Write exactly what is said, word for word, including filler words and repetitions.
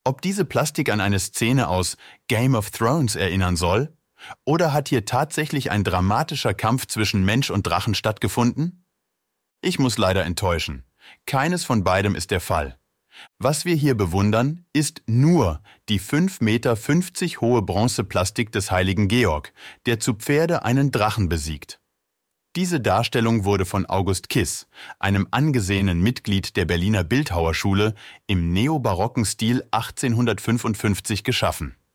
Ob diese Plastik an eine Szene aus Game of Thrones erinnern soll? Oder hat hier tatsächlich ein dramatischer Kampf zwischen Mensch und Drachen stattgefunden? Ich muss leider enttäuschen. Keines von beidem ist der Fall. Was wir hier bewundern, ist nur die fünf Meter fünfzig hohe Bronzeplastik des heiligen Georg, der zu Pferde einen Drachen besiegt. Diese Darstellung wurde von August Kiss, einem angesehenen Mitglied der Berliner Bildhauerschule, im neobarocken Stil achtzehnhundertfünfundfünfzig geschaffen.